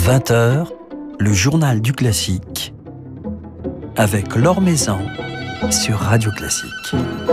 20h, le journal du classique avec Laure Maison sur Radio Classique.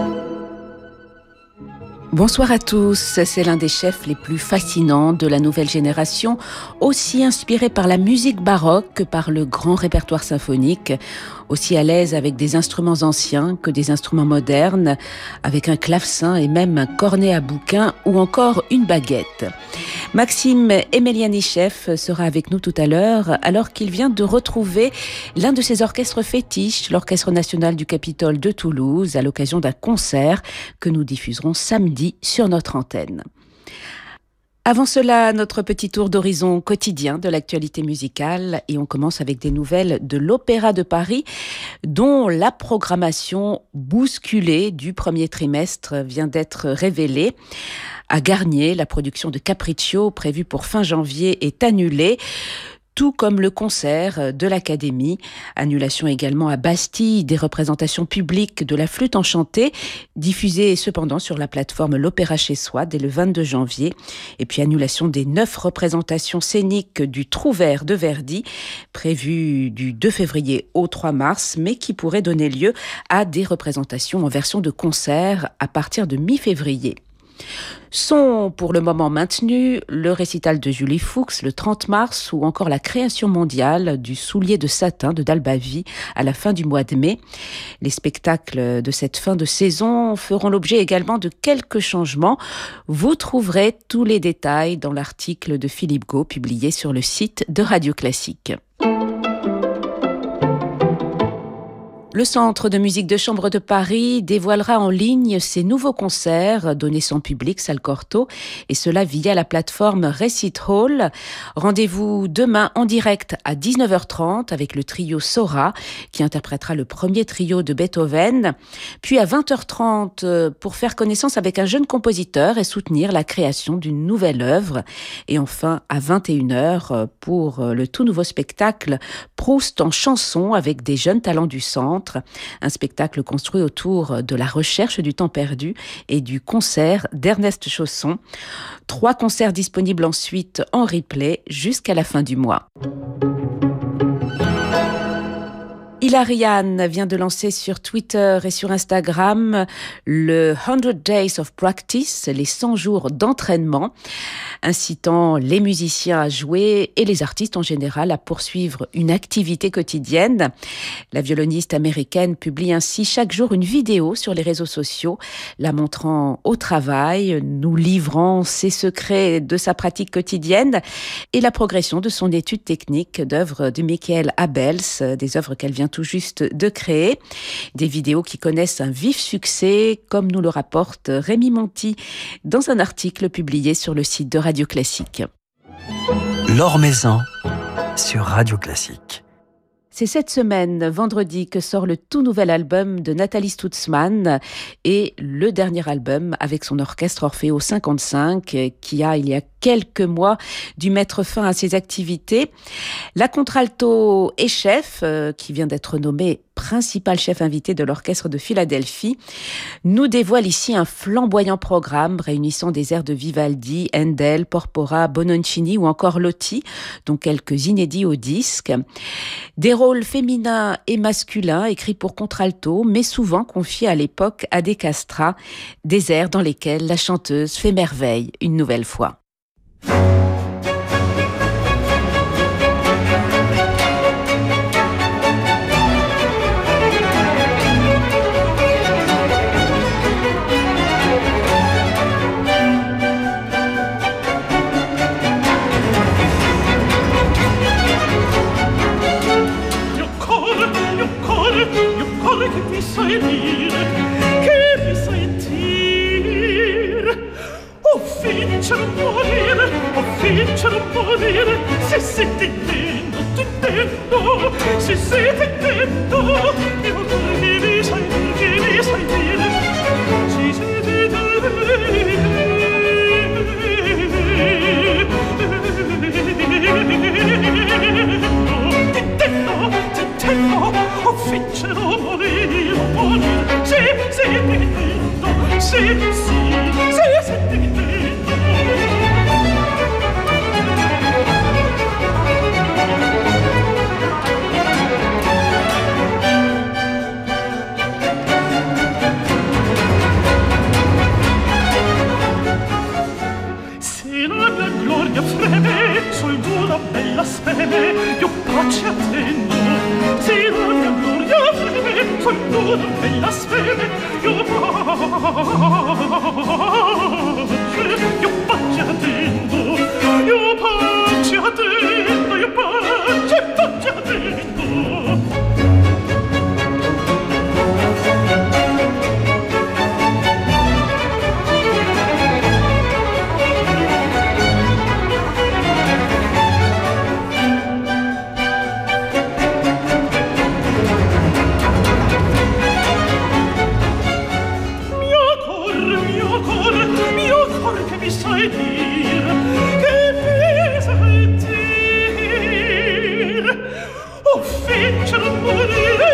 Bonsoir à tous, c'est l'un des chefs les plus fascinants de la nouvelle génération, aussi inspiré par la musique baroque que par le grand répertoire symphonique, aussi à l'aise avec des instruments anciens que des instruments modernes, avec un clavecin et même un cornet à bouquin ou encore une baguette. Maxime Emelianichev sera avec nous tout à l'heure, alors qu'il vient de retrouver l'un de ses orchestres fétiches, l'Orchestre national du Capitole de Toulouse, à l'occasion d'un concert que nous diffuserons samedi sur notre antenne. Avant cela, notre petit tour d'horizon quotidien de l'actualité musicale, et on commence avec des nouvelles de l'Opéra de Paris, dont la programmation bousculée du premier trimestre vient d'être révélée. À Garnier, la production de Capriccio, prévue pour fin janvier, est annulée, tout comme le concert de l'Académie. Annulation également à Bastille des représentations publiques de la Flûte enchantée, diffusées cependant sur la plateforme L'Opéra chez soi dès le 22 janvier. Et puis annulation des 9 représentations scéniques du Trouvère de Verdi, prévues du 2 février au 3 mars, mais qui pourraient donner lieu à des représentations en version de concert à partir de mi-février. Sont pour le moment maintenus le récital de Julie Fuchs le 30 mars ou encore la création mondiale du Soulier de satin de Dalbavi à la fin du mois de mai. Les spectacles de cette fin de saison feront l'objet également de quelques changements. Vous trouverez tous les détails dans l'article de Philippe Gau publié sur le site de Radio Classique. Le Centre de musique de chambre de Paris dévoilera en ligne ses nouveaux concerts donnés sans public, salle Cortot, et cela via la plateforme Recit Hall. Rendez-vous demain en direct à 19h30 avec le trio Sora qui interprétera le premier trio de Beethoven, puis à 20h30 pour faire connaissance avec un jeune compositeur et soutenir la création d'une nouvelle œuvre, et enfin à 21h pour le tout nouveau spectacle Proust en chanson avec des jeunes talents du centre. Un spectacle construit autour de la recherche du temps perdu et du concert d'Ernest Chausson. 3 concerts disponibles ensuite en replay jusqu'à la fin du mois. Hilariane vient de lancer sur Twitter et sur Instagram le 100 Days of Practice, les 100 jours d'entraînement, incitant les musiciens à jouer et les artistes en général à poursuivre une activité quotidienne. La violoniste américaine publie ainsi chaque jour une vidéo sur les réseaux sociaux, la montrant au travail, nous livrant ses secrets de sa pratique quotidienne et la progression de son étude technique d'œuvres de Michael Abels, des œuvres qu'elle vient tout juste de créer. Des vidéos qui connaissent un vif succès, comme nous le rapporte Rémi Monti dans un article publié sur le site de Radio Classique. Laure Maison sur Radio Classique. C'est cette semaine, vendredi, que sort le tout nouvel album de Nathalie Stutzmann et le dernier album avec son orchestre Orfeo 55 qui a, il y a quelques mois, dû mettre fin à ses activités. La contralto et chef, qui vient d'être nommée principal chef invité de l'orchestre de Philadelphie, nous dévoile ici un flamboyant programme réunissant des airs de Vivaldi, Handel, Porpora, Bononcini ou encore Lotti, dont quelques inédits au disque. Des rôles féminins et masculins écrits pour contralto, mais souvent confiés à l'époque à des castrats, des airs dans lesquels la chanteuse fait merveille une nouvelle fois. Vincere un morire, se siete intendo, t'intendo, se siete intendo, io che vi sai dire, se siete t'intendo, oh vincere o morire, se siete intendo, se siete intendo. dire, che piacere dire. Oh, fecero morire,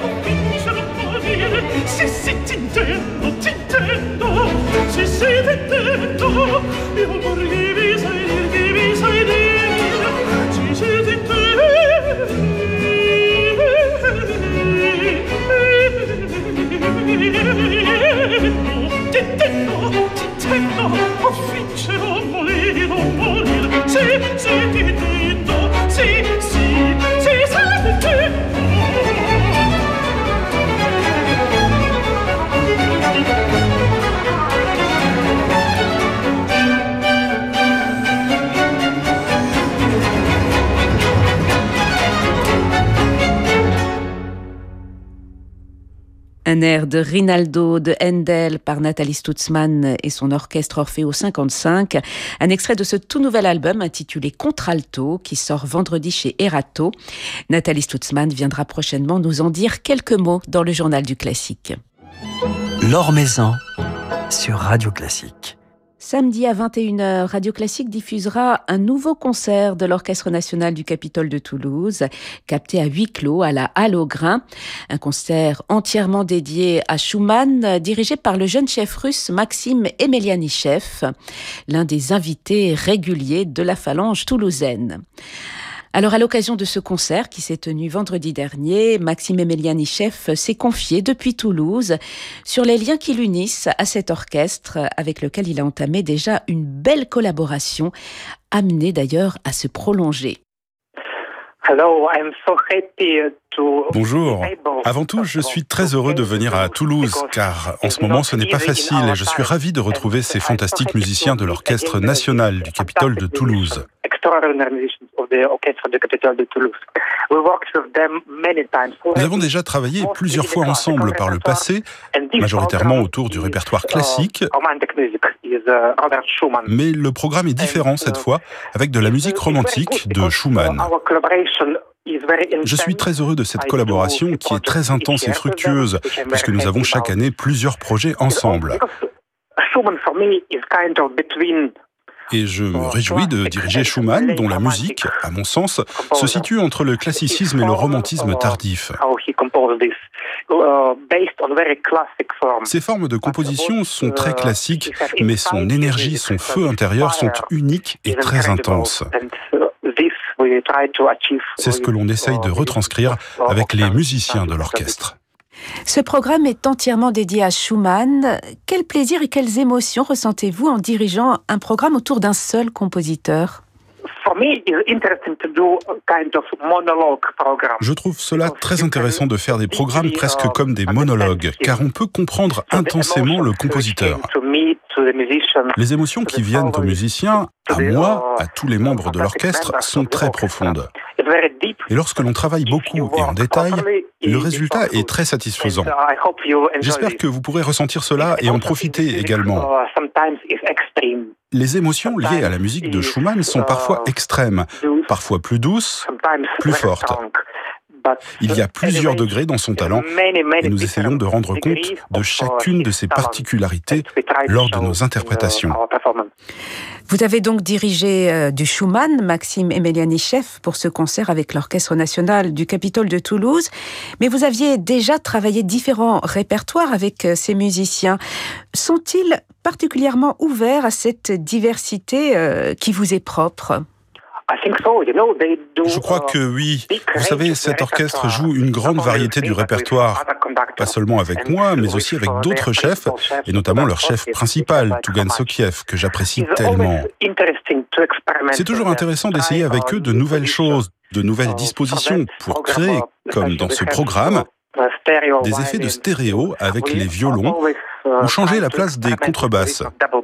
sì, sì, t'intendo, sì, sì, t'intendo, io vorrei sai dire, sì, sì, t'intendo, oh, fecero morire, sì, sì, t'intendo, sì, sì, sì, t'intendo. Un air de Rinaldo de Handel par Nathalie Stutzmann et son orchestre Orfeo 55. Un extrait de ce tout nouvel album intitulé Contralto qui sort vendredi chez Erato. Nathalie Stutzmann viendra prochainement nous en dire quelques mots dans le journal du classique. Laure Maison sur Radio Classique. Samedi à 21h, Radio Classique diffusera un nouveau concert de l'Orchestre national du Capitole de Toulouse, capté à huis clos à la Halle au Grain. Un concert entièrement dédié à Schumann, dirigé par le jeune chef russe Maxime Emelianichev, l'un des invités réguliers de la phalange toulousaine. Alors, à l'occasion de ce concert qui s'est tenu vendredi dernier, Maxime Emelianichev s'est confié depuis Toulouse sur les liens qui l'unissent à cet orchestre avec lequel il a entamé déjà une belle collaboration, amenée d'ailleurs à se prolonger. Bonjour. Avant tout, je suis très heureux de venir à Toulouse, car en ce moment, ce n'est pas facile et je suis ravi de retrouver ces fantastiques musiciens de l'Orchestre national du Capitole de Toulouse. Nous avons déjà travaillé plusieurs fois ensemble par le passé, majoritairement autour du répertoire classique, mais le programme est différent cette fois, avec de la musique romantique de Schumann. Je suis très heureux de cette collaboration qui est très intense et fructueuse, puisque nous avons chaque année plusieurs projets ensemble. Et je me réjouis de diriger Schumann, dont la musique, à mon sens, se situe entre le classicisme et le romantisme tardif. Ces formes de composition sont très classiques, mais son énergie, son feu intérieur sont uniques et très intenses. C'est ce que l'on essaye de retranscrire avec les musiciens de l'orchestre. Ce programme est entièrement dédié à Schumann. Quel plaisir et quelles émotions ressentez-vous en dirigeant un programme autour d'un seul compositeur ? Je trouve cela très intéressant de faire des programmes presque comme des monologues, car on peut comprendre intensément le compositeur. Les émotions qui viennent aux musiciens, à moi, à tous les membres de l'orchestre, sont très profondes. Et lorsque l'on travaille beaucoup et en détail, le résultat est très satisfaisant. J'espère que vous pourrez ressentir cela et en profiter également. Les émotions liées à la musique de Schumann sont parfois extrêmes, parfois plus douces, plus fortes. Il y a plusieurs degrés dans son talent et nous essayons de rendre compte de chacune de ses particularités lors de nos interprétations. Vous avez donc dirigé du Schumann, Maxime Emelianichev, pour ce concert avec l'Orchestre national du Capitole de Toulouse. Mais vous aviez déjà travaillé différents répertoires avec ces musiciens. Sont-ils particulièrement ouverts à cette diversité qui vous est propre ? Je crois que oui. Vous savez, cet orchestre joue une grande variété du répertoire, pas seulement avec moi, mais aussi avec d'autres chefs, et notamment leur chef principal, Tougan Sokiev, que j'apprécie tellement. C'est toujours intéressant d'essayer avec eux de nouvelles choses, de nouvelles dispositions pour créer, comme dans ce programme, des effets de stéréo avec les violons, ou changer la place des contrebasses.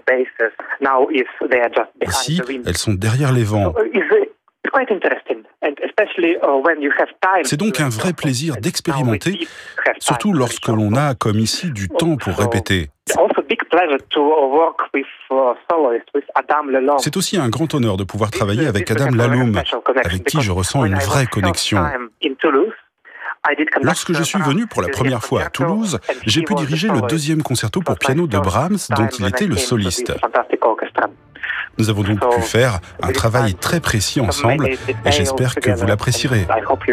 Ici, elles sont derrière les vents. C'est donc un vrai plaisir d'expérimenter, surtout lorsque l'on a, comme ici, du temps pour répéter. C'est aussi un grand honneur de pouvoir travailler avec Adam Laloum, avec qui je ressens une vraie connexion. Lorsque je suis venu pour la première fois à Toulouse, j'ai pu diriger le deuxième concerto pour piano de Brahms, dont il était le soliste. Nous avons donc pu faire un travail très précis ensemble et j'espère que vous l'apprécierez.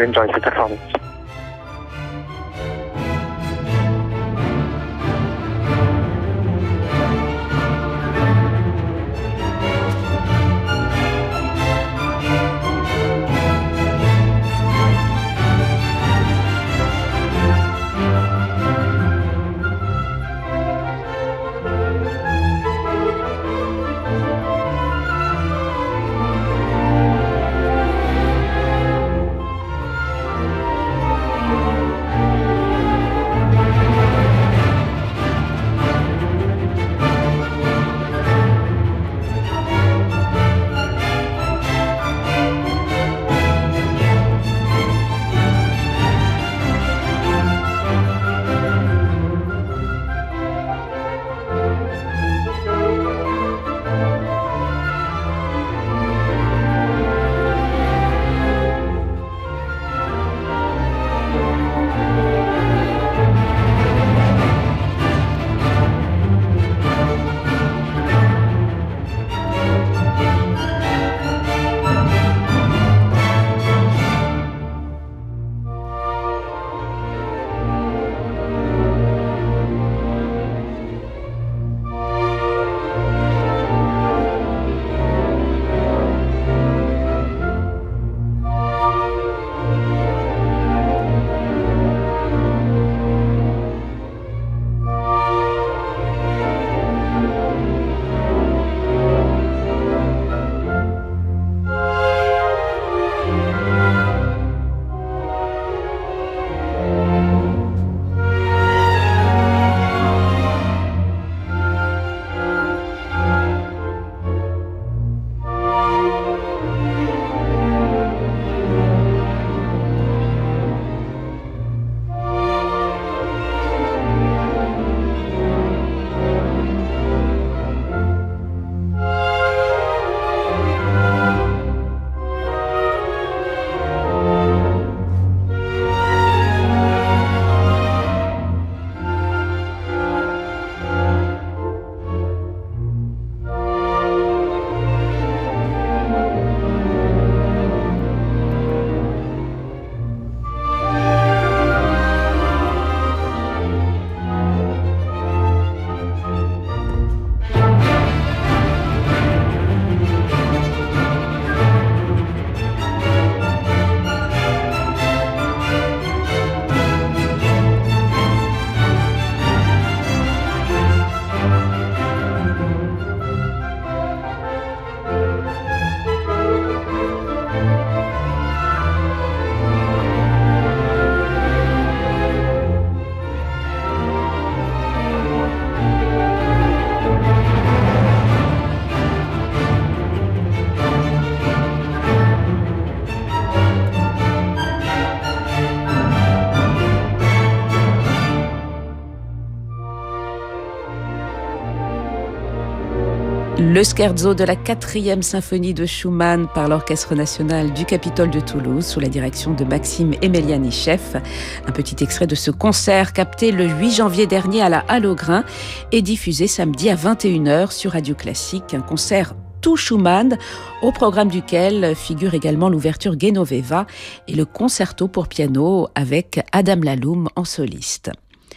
Le scherzo de la 4e symphonie de Schumann par l'Orchestre national du Capitole de Toulouse sous la direction de Maxime Emelianichev. Un petit extrait de ce concert capté le 8 janvier dernier à la Halle aux Grains et diffusé samedi à 21h sur Radio Classique. Un concert tout Schumann, au programme duquel figure également l'ouverture Genoveva et le concerto pour piano avec Adam Laloum en soliste.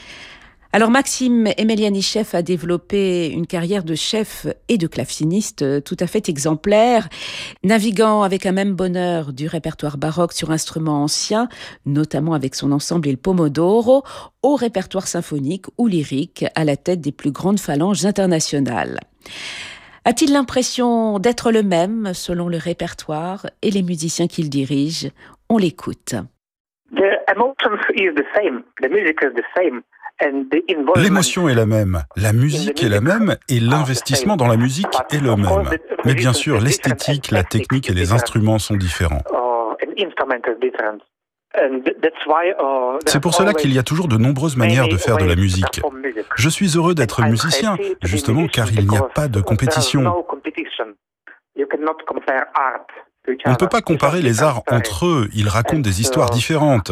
Alors Maxime Emelianichev a développé une carrière de chef et de claveciniste tout à fait exemplaire, naviguant avec un même bonheur du répertoire baroque sur instruments anciens, notamment avec son ensemble Il Pomodoro, au répertoire symphonique ou lyrique à la tête des plus grandes phalanges internationales. A-t-il l'impression d'être le même selon le répertoire et les musiciens qu'il dirige ? On l'écoute. L'émotion est la même, la musique est la même et l'investissement dans la musique est le même. Mais bien sûr, l'esthétique, la technique et les instruments sont différents. C'est pour cela qu'il y a toujours de nombreuses manières de faire de la musique. Je suis heureux d'être musicien, justement car il n'y a pas de compétition. On ne peut pas comparer les arts entre eux, ils racontent des histoires différentes.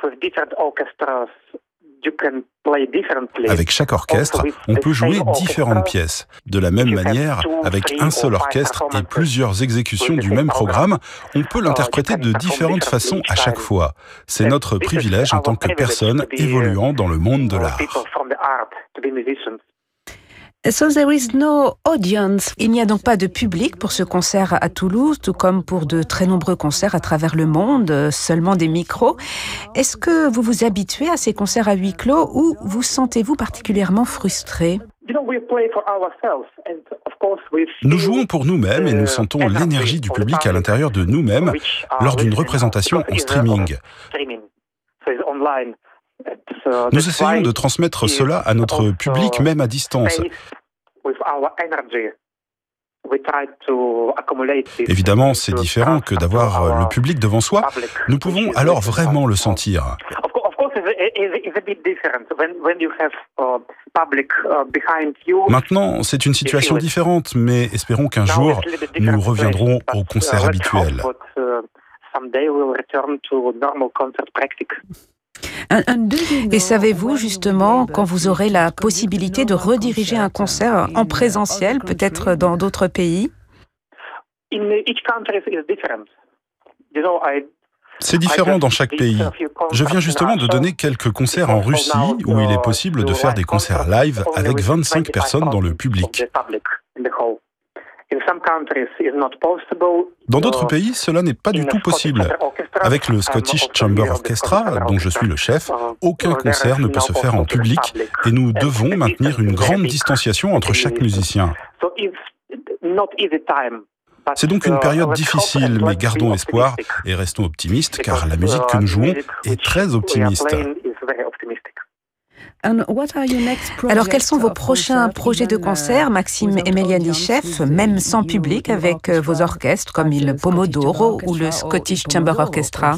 Avec chaque orchestre, on peut jouer différentes pièces. De la même manière, avec un seul orchestre et plusieurs exécutions du même programme, on peut l'interpréter de différentes façons à chaque fois. C'est notre privilège en tant que personne évoluant dans le monde de l'art. So there is no audience. Il n'y a donc pas de public pour ce concert à Toulouse, tout comme pour de très nombreux concerts à travers le monde, seulement des micros. Est-ce que vous vous habituez à ces concerts à huis clos ou vous sentez-vous particulièrement frustré? Nous jouons pour nous-mêmes et nous sentons l'énergie du public à l'intérieur de nous-mêmes lors d'une représentation en streaming. Nous essayons de transmettre cela à notre public même à distance. Évidemment, c'est différent que d'avoir le public devant soi. Nous pouvons alors vraiment le sentir. Maintenant, c'est une situation différente, mais espérons qu'un jour, nous reviendrons au concert habituel. Et savez-vous justement quand vous aurez la possibilité de rediriger un concert en présentiel, peut-être dans d'autres pays? C'est différent dans chaque pays. Je viens justement de donner quelques concerts en Russie où il est possible de faire des concerts live avec 25 personnes dans le public. Dans d'autres pays, cela n'est pas du tout possible. Avec le Scottish Chamber Orchestra, dont je suis le chef, aucun concert ne peut se faire en public et nous devons maintenir une grande distanciation entre chaque musicien. C'est donc une période difficile, mais gardons espoir et restons optimistes car la musique que nous jouons est très optimiste. Alors, quels sont vos prochains projets de concert, Maxime Emeliani-Chef, même sans public, avec vos orchestres comme le Pomodoro ou le Scottish Chamber Orchestra?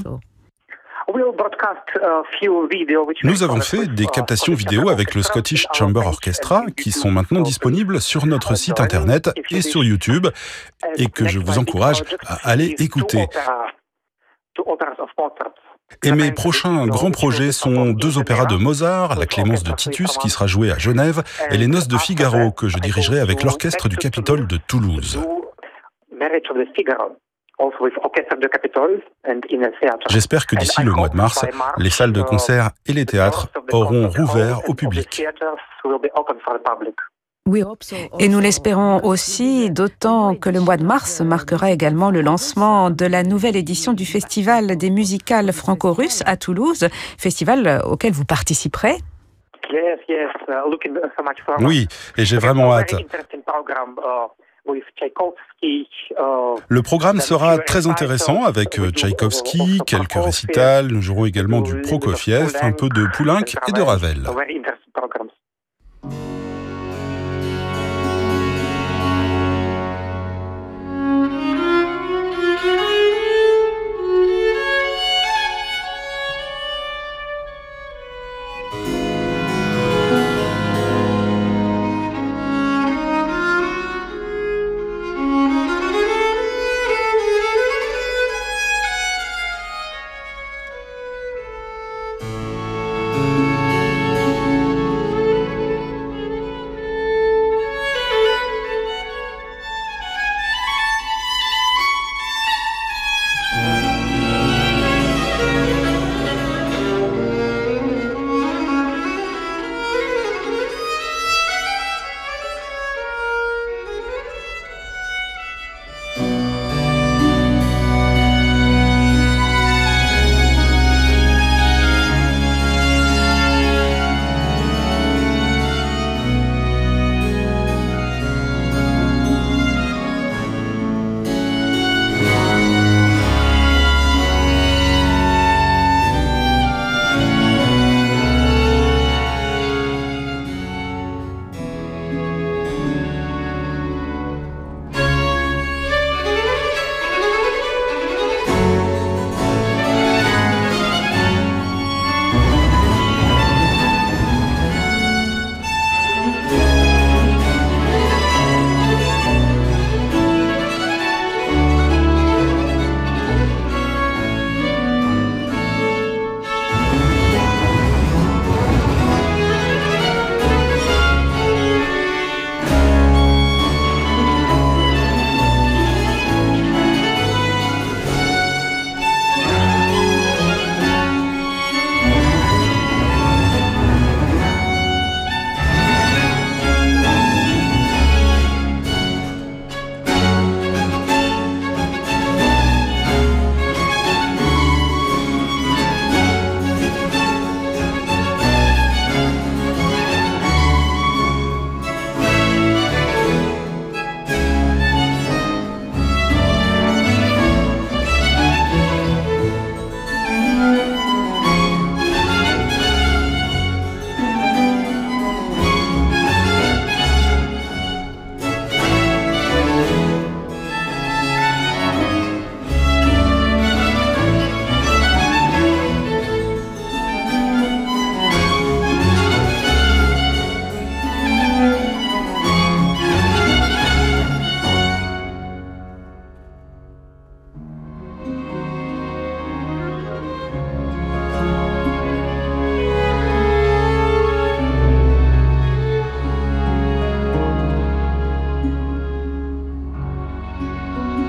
Nous avons fait des captations vidéo avec le Scottish Chamber Orchestra qui sont maintenant disponibles sur notre site internet et sur YouTube et que je vous encourage à aller écouter. Et mes prochains grands projets sont 2 opéras de Mozart, La Clémence de Titus qui sera jouée à Genève et Les Noces de Figaro que je dirigerai avec l'orchestre du Capitole de Toulouse. J'espère que d'ici le mois de mars, les salles de concert et les théâtres auront rouvert au public. Et nous l'espérons aussi, d'autant que le mois de mars marquera également le lancement de la nouvelle édition du Festival des musicales franco-russes à Toulouse, festival auquel vous participerez. Oui, et j'ai vraiment hâte. Le programme sera très intéressant avec Tchaïkovski, quelques récitals, nous jouerons également du Prokofiev, un peu de Poulenc et de Ravel.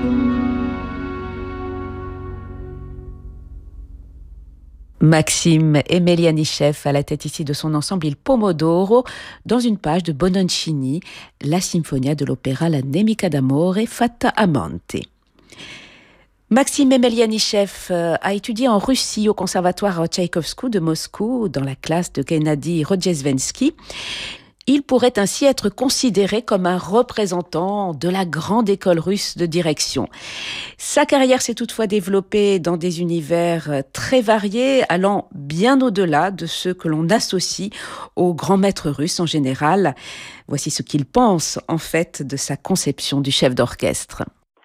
Maxime Emelianichev à la tête ici de son ensemble Il Pomodoro dans une page de Bononcini, la Sinfonia de l'opéra La Nemica d'amore fatta amante. Maxime Emelianichev a étudié en Russie au conservatoire Tchaïkovsky de Moscou dans la classe de Gennady Rodjesvensky. Il pourrait ainsi être considéré comme un représentant de la grande école russe de direction. Sa carrière s'est toutefois développée dans des univers très variés, allant bien au-delà de ceux que l'on associe aux grands maîtres russes en général. Voici ce qu'il pense en fait de sa conception du chef d'orchestre.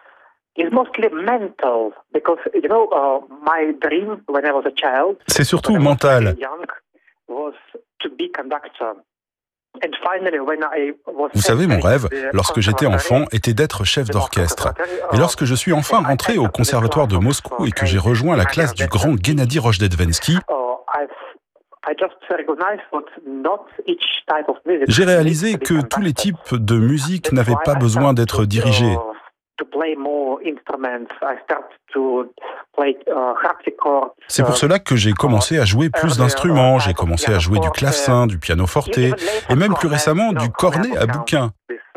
C'est surtout mental. Vous savez, mon rêve, lorsque j'étais enfant, était d'être chef d'orchestre. Et lorsque je suis enfin rentré au conservatoire de Moscou et que j'ai rejoint la classe du grand Gennady Rodjesvensky, j'ai réalisé que tous les types de musique n'avaient pas besoin d'être dirigés. C'est pour cela que j'ai commencé à jouer plus d'instruments. J'ai commencé à jouer du clavecin, du pianoforte et même plus récemment du cornet à bouquin.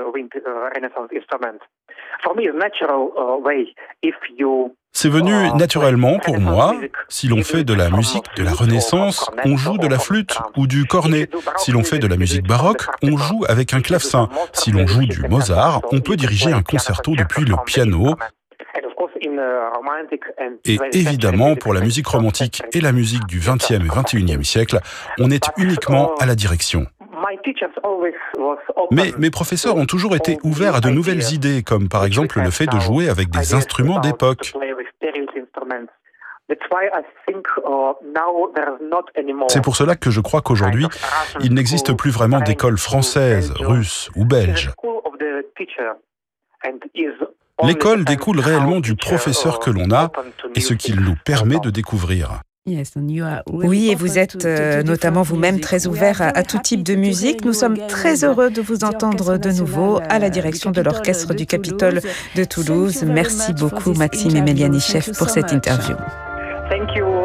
C'est venu naturellement pour moi. Si l'on fait de la musique de la Renaissance, on joue de la flûte ou du cornet. Si l'on fait de la musique baroque, on joue avec un clavecin. Si l'on joue du Mozart, on peut diriger un concerto depuis le piano. Et évidemment, pour la musique romantique et la musique du XXe et XXIe siècle, on est uniquement à la direction. Mais mes professeurs ont toujours été ouverts à de nouvelles idées, comme par exemple le fait de jouer avec des instruments d'époque. C'est pour cela que je crois qu'aujourd'hui, il n'existe plus vraiment d'école française, russe ou belge. L'école découle réellement du professeur que l'on a et ce qu'il nous permet de découvrir. Oui, et vous êtes notamment vous-même très ouvert à tout type de musique. Nous sommes très heureux de vous entendre de nouveau à la direction de l'Orchestre du Capitole de Toulouse. Merci beaucoup, Maxime Emelianichev, pour cette interview. Thank you.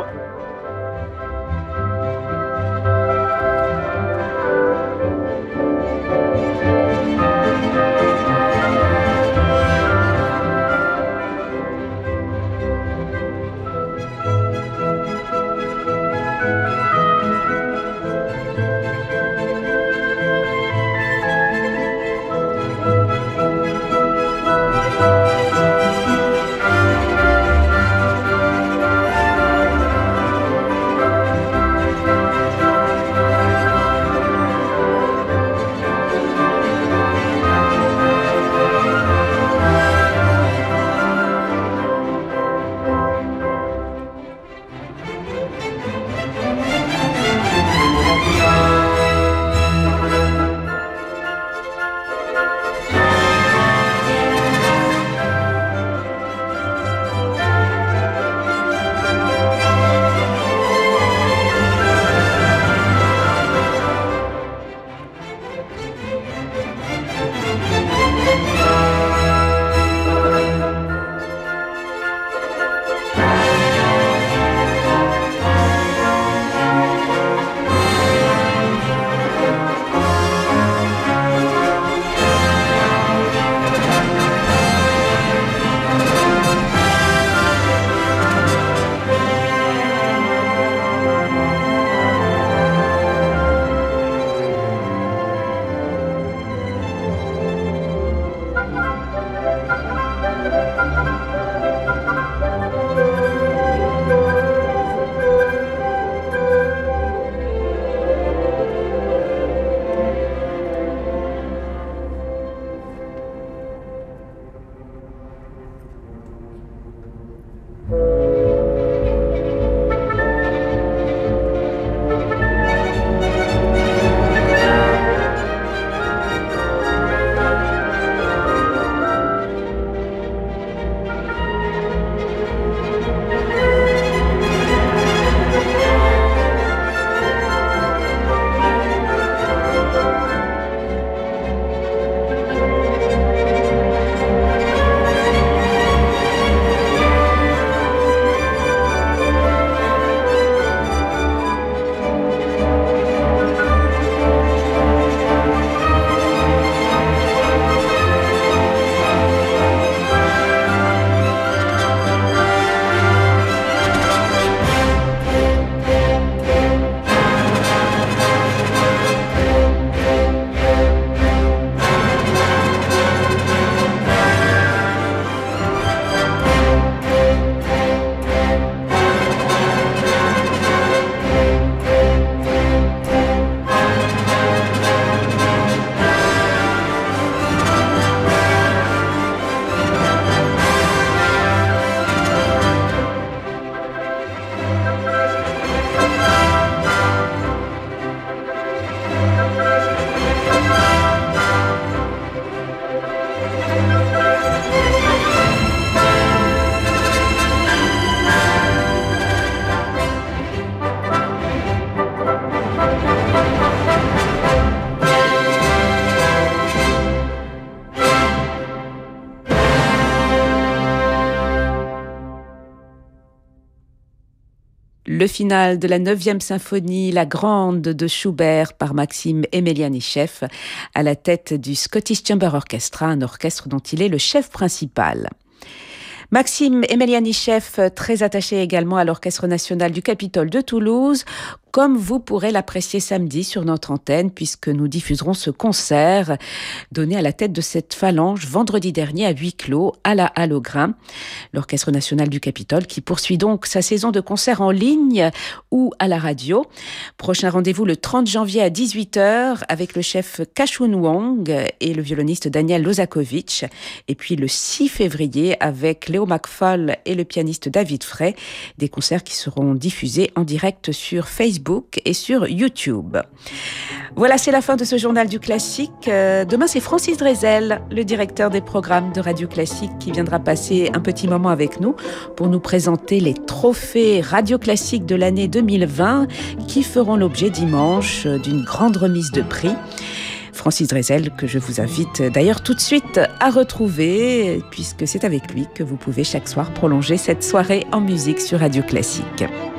Le final de la 9e symphonie, la grande de Schubert par Maxime Emelianichev à la tête du Scottish Chamber Orchestra, un orchestre dont il est le chef principal. Maxime Emelianichev, très attaché également à l'Orchestre national du Capitole de Toulouse, comme vous pourrez l'apprécier samedi sur notre antenne, puisque nous diffuserons ce concert donné à la tête de cette phalange vendredi dernier à huis clos à la Halle aux Grains. L'Orchestre national du Capitole qui poursuit donc sa saison de concerts en ligne ou à la radio. Prochain rendez-vous le 30 janvier à 18h avec le chef Kashun Wong et le violoniste Daniel Lozakovich. Et puis le 6 février avec Léo McFall et le pianiste David Frey. Des concerts qui seront diffusés en direct sur Facebook et sur YouTube. Voilà, c'est la fin de ce journal du classique. Demain, c'est Francis Drezel, le directeur des programmes de Radio Classique, qui viendra passer un petit moment avec nous pour nous présenter les trophées Radio Classique de l'année 2020 qui feront l'objet dimanche d'une grande remise de prix. Francis Drezel, que je vous invite d'ailleurs tout de suite à retrouver, puisque c'est avec lui que vous pouvez chaque soir prolonger cette soirée en musique sur Radio Classique.